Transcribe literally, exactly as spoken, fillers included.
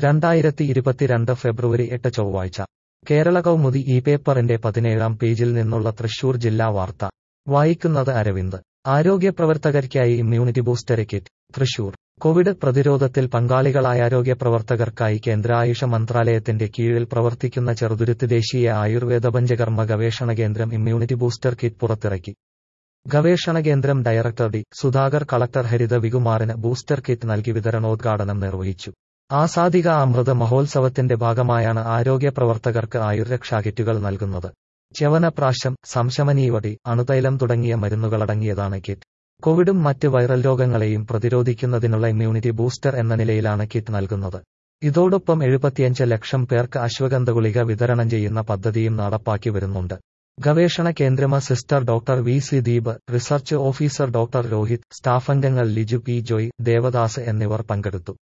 രണ്ടായിരത്തി ഇരുപത്തിരണ്ട് ഫെബ്രുവരി എട്ട് ചൊവ്വാഴ്ച കേരള കൗമുദി ഈ പേപ്പറിന്റെ പതിനേഴാം പേജിൽ നിന്നുള്ള തൃശൂർ ജില്ലാ വാർത്ത വായിക്കുന്നത് അരവിന്ദ്. ആരോഗ്യപ്രവർത്തകർക്കായി immunity booster kit. Thrissur Covid പ്രതിരോധത്തിൽ പങ്കാളികളായ ആരോഗ്യപ്രവർത്തകർക്കായി കേന്ദ്ര ആയുഷ മന്ത്രാലയത്തിന്റെ കീഴിൽ പ്രവർത്തിക്കുന്ന ചെറുതുരുത്തി ദേശീയ ആയുർവേദ പഞ്ചകർമ്മ ഗവേഷണ കേന്ദ്രം ഇമ്മ്യൂണിറ്റി ബൂസ്റ്റർ കിറ്റ് പുറത്തിറക്കി. ഗവേഷണ കേന്ദ്രം director D Sudhakar collector Haritha വികുമാറിന് ബൂസ്റ്റർ കിറ്റ് നൽകി വിതരണോദ്ഘാടനം നിർവഹിച്ചു. ആസാദിക അമൃത മഹോത്സവത്തിന്റെ ഭാഗമായാണ് ആരോഗ്യ പ്രവർത്തകർക്ക് ആയുർരക്ഷാ കിറ്റുകൾ നൽകുന്നത്. ച്യവനപ്രാശം, സംശമനീവടി, അണുതൈലം തുടങ്ങിയ മരുന്നുകളടങ്ങിയതാണ് കിറ്റ്. കോവിഡും മറ്റ് വൈറൽ രോഗങ്ങളെയും പ്രതിരോധിക്കുന്നതിനുള്ള ഇമ്മ്യൂണിറ്റി ബൂസ്റ്റർ എന്ന നിലയിലാണ് കിറ്റ് നൽകുന്നത്. ഇതോടൊപ്പം എഴുപത്തിയഞ്ച് ലക്ഷം പേർക്ക് അശ്വഗന്ധ ഗുളിക വിതരണം ചെയ്യുന്ന പദ്ധതിയും നടപ്പാക്കി വരുന്നുണ്ട്. ഗവേഷണ കേന്ദ്രം sister doctor V C Deep, research officer doctor Rohit, സ്റ്റാഫംഗങ്ങൾ ലിജു പി ജോയ്, ദേവദാസ് എന്നിവർ പങ്കെടുത്തു.